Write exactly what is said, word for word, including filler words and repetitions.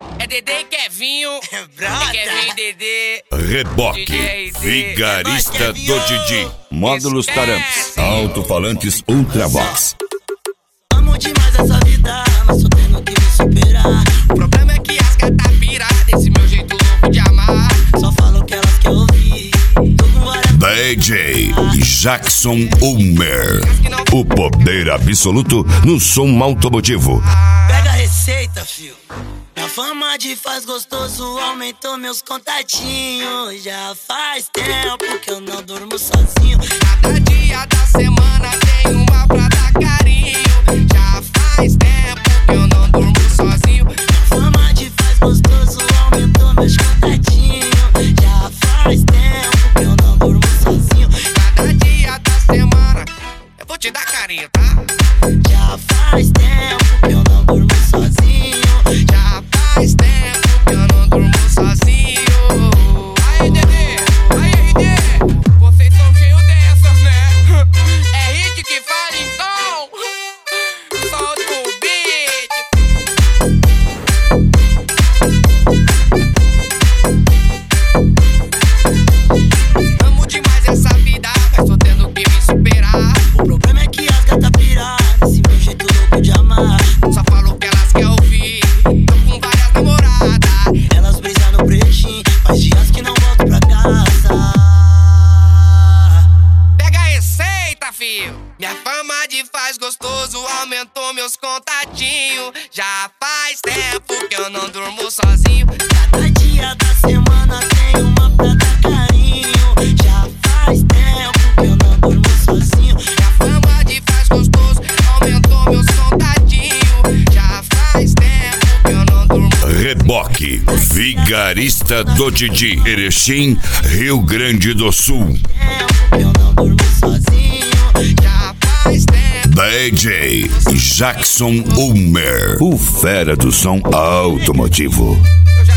É Dedê e Kevinho. É Kevinho e Dedê. Reboque, vigarista do Didi. Módulos Taramps, alto-falantes Ultravox. Amo demais essa vida, mas tô tendo que me superar. O problema é que as gatas piram desse meu jeito louco de amar. Só falo que elas querem ouvir. Tô com várias D J Jackson Ulmer, o poder absoluto no som automotivo. Pega a receita, fio. A fama de faz gostoso aumentou meus contatinhos. Já faz tempo que eu não durmo sozinho. Cada dia da semana tem uma pra dar carinho. Já faz tempo que eu não durmo sozinho. A fama de faz gostoso aumentou meus contatinhos. Já faz tempo que eu não durmo sozinho. Cada dia da semana eu vou te dar carinho, tá? Já faz tempo que eu não durmo sozinho. Já faz tempo que eu não durmo sozinho. Aí, Dedê, aí, R D, vocês são cheios dessas, né? É hit que fala então. Solta o beat. Amo demais essa vida, mas tô tendo que me superar. O problema é que as gatas piram esse meu jeito louco de amar. Só falo que elas querem ouvir. Tô com várias namoradas. Elas brisam no pretinho, faz dias que não volto pra casa. Pega a receita, fio. Minha fama de faz gostoso aumentou meus contatinhos. Já faz tempo que eu não durmo sozinho. Cada dia da semana tem uma pra dar carinho. Já faz tempo que eu não durmo sozinho. Minha fama de faz gostoso aumentou meus contatinhos. Já faz tempo que eu não durmo. Reboque, vigarista do Didi, Erechim, Rio Grande do Sul. Tempo que eu não durmo sozinho. Já faz tempo. D J Jackson Ulmer, o fera do som automotivo. Eu já